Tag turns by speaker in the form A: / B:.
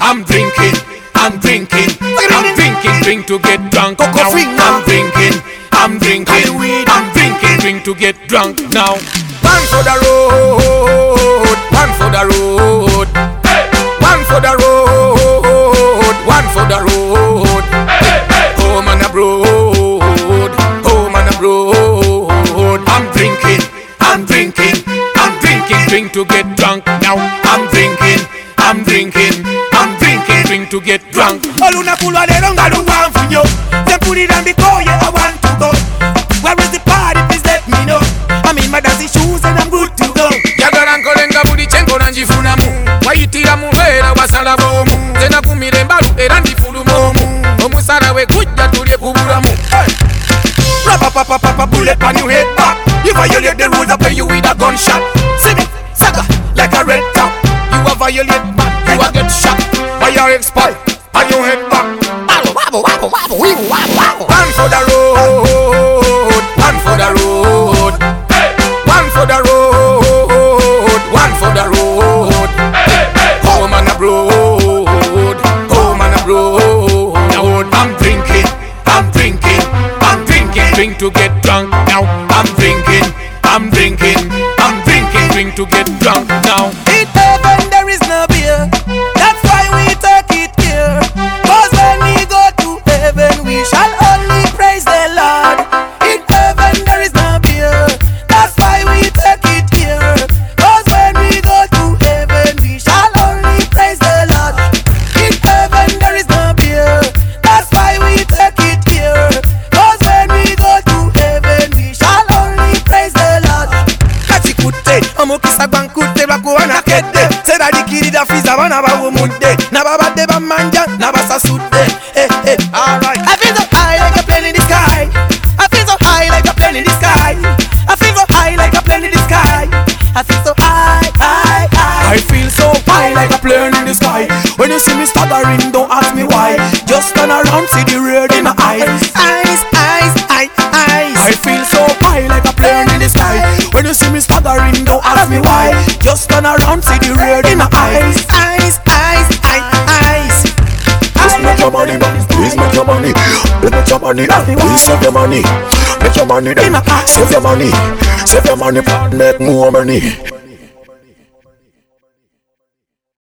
A: I'm drinking, I'm drinking, I'm drinking, drink to get drunk. Now I'm drinking, I'm drinking, I'm drinking, drink to get drunk now. One for the road, one for the road, one for the road, one for the road. Home on the road, home on the road. I'm drinking, I'm drinking, I'm drinking, drink to get drunk now. I'm drinking, I'm drinking, I'm drinking, drink to get drunk.
B: All una culo they don't got one for you. They put it on the car, yeah, I want to go. Where is the party? Please let me know. I'm in my dancing shoes and I'm good to go.
A: Yagala nkolenga buli chenko nanjifunamu. Wayitira mubeera wasala bomu. Tena kumira embalu era ndifulumomu. Omusala we gujja tulye ku bulamu.
B: Rapa bullet on your head back. You violate the rules, I pay you with a gunshot. See me, saga, like a red top. You a violate man, you a get shot by your ex-pal on your head back. Wobble, wobble, wobble, wobble, wobble. One for the road, one for the road, one for the road, one for the road. Home on the road, home on the road. I'm drinking, I'm drinking, I'm drinking, drink to get drunk now. I'm drinking, I'm drinking, I'm drinking, drink to get drunk now. In heaven there is no beer, that's why we take it here. Cause when we go to heaven we shall only praise the Lord. In heaven there is no beer, that's why we take it here. Cause when we go to heaven we shall only praise the Lord. In heaven there is no beer, that's why we take it here. Cause when we go to heaven we shall only praise the Lord. Kachikute, omukisa bankute bakuwana kede. Seda dikiri da fiza bana bawumude. Nababade bamanja, nabasasude. Alright. I feel so high like a plane in the sky. I feel so high like a plane in the sky. I feel so high like a plane in the sky. I feel so high, high, high.
A: I feel so high like a plane in the sky. When you see me staggering, don't ask me why. Just turn around, see the red in my eyes.
B: Eyes, eyes, eyes, eyes.
A: I feel so high like a plane in the sky. When you see me staggering, don't ask me why. Just turn around, see the red in my eyes.
B: Eyes, eyes, eyes, eyes.
C: Just make your money, please make your money. Make your money, please save your money. Make your money, then save your money. Save your money, make more money.